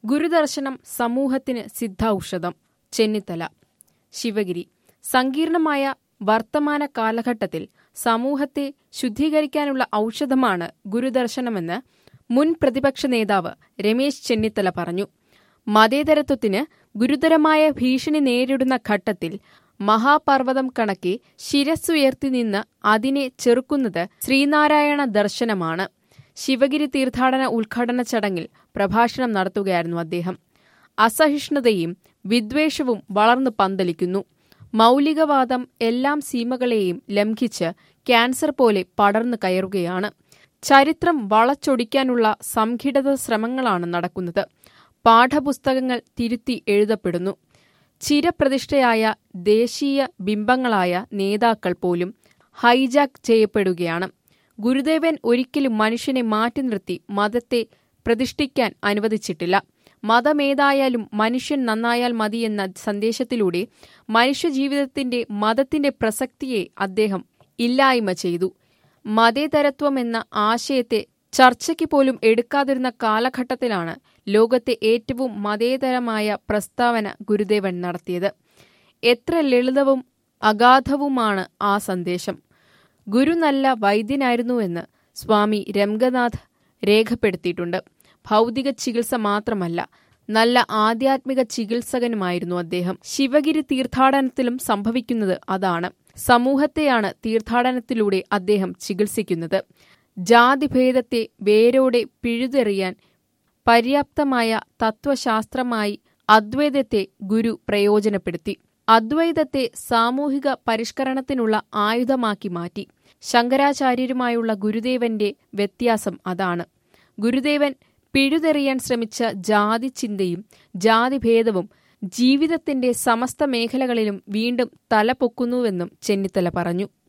ഗുരുദർശനം സമൂഹത്തിന് സിദ്ധൌഷധം. ചെന്നിത്തല. ശിവഗിരി. സങ്കീർണമായ വർത്തമാന കാലഘട്ടത്തിൽ സമൂഹത്തെ ശുദ്ധീകരിക്കാനുള്ള ഔഷധമാണ് ഗുരുദർശനമെന്ന് മുൻ പ്രതിപക്ഷ നേതാവ് രമേശ് ചെന്നിത്തല പറഞ്ഞു. മതേതരത്വത്തിന് ഗുരുതരമായ ഭീഷണി നേരിടുന്ന ഘട്ടത്തിൽ മഹാപർവ്വതം കണക്കെ ശിരസ്സുയർത്തി നിന്ന് അതിനെ ചെറുക്കുന്നത് ശ്രീനാരായണ ദർശനമാണ്. ശിവഗിരി തീർത്ഥാടന ഉദ്ഘാടന ചടങ്ങിൽ പ്രഭാഷണം നടത്തുകയായിരുന്നു അദ്ദേഹം. അസഹിഷ്ണുതയും വിദ്വേഷവും വളർന്നു പന്തലിക്കുന്നു. മൗലികവാദം എല്ലാ സീമകളെയും ലംഘിച്ച് ക്യാൻസർ പോലെ പടർന്നു കയറുകയാണ്. ചരിത്രം വളച്ചൊടിക്കാനുള്ള സംഘടിത ശ്രമങ്ങളാണ് നടക്കുന്നത്. പാഠപുസ്തകങ്ങൾ തിരുത്തി എഴുതപ്പെടുന്നു. ചിരപ്രതിഷ്ഠയായ ദേശീയ ബിംബങ്ങളായ നേതാക്കൾ പോലും ഹൈജാക്ക് ചെയ്യപ്പെടുകയാണ്. ഗുരുദേവൻ ഒരിക്കലും മനുഷ്യനെ മാറ്റി നിർത്തി മതത്തെ പ്രതിഷ്ഠിക്കാൻ അനുവദിച്ചിട്ടില്ല. മതമേതായാലും മനുഷ്യൻ നന്നായാൽ മതിയെന്ന സന്ദേശത്തിലൂടെ മനുഷ്യജീവിതത്തിന്റെ മതത്തിന്റെ പ്രസക്തിയെ അദ്ദേഹം ഇല്ലായ്മ ചെയ്തു. മതേതരത്വമെന്ന ആശയത്തെ ചർച്ചയ്ക്ക് പോലും എടുക്കാതിരുന്ന കാലഘട്ടത്തിലാണ് ലോകത്തെ ഏറ്റവും മതേതരമായ പ്രസ്താവന ഗുരുദേവൻ നടത്തിയത്. എത്ര ലളിതവും അഗാധവുമാണ് ആ സന്ദേശം. ഗുരു നല്ല വൈദ്യനായിരുന്നുവെന്ന് സ്വാമി രംഗനാഥ് രേഖപ്പെടുത്തിയിട്ടുണ്ട്. ഭൗതിക ചികിത്സ മാത്രമല്ല, നല്ല ആധ്യാത്മിക ചികിത്സകനുമായിരുന്നു അദ്ദേഹം. ശിവഗിരി തീർത്ഥാടനത്തിലും സംഭവിക്കുന്നത് അതാണ്. സമൂഹത്തെയാണ് തീർത്ഥാടനത്തിലൂടെ അദ്ദേഹം ചികിത്സിക്കുന്നത്. ജാതിഭേദത്തെ വേരോടെ പിഴുതെറിയാൻ പര്യാപ്തമായ തത്വശാസ്ത്രമായി അദ്വൈതത്തെ ഗുരു പ്രയോജനപ്പെടുത്തി. അദ്വൈതത്തെ സാമൂഹിക പരിഷ്കരണത്തിനുള്ള ആയുധമാക്കി മാറ്റി. ശങ്കരാചാര്യരുമായുള്ള ഗുരുദേവന്റെ വ്യത്യാസം അതാണ്. ഗുരുദേവൻ പിഴുതെറിയാൻ ശ്രമിച്ച ജാതി ചിന്തയും ജാതിഭേദവും ജീവിതത്തിന്റെ സമസ്ത മേഖലകളിലും വീണ്ടും തലപൊക്കുന്നുവെന്നും ചെന്നിത്തല പറഞ്ഞു.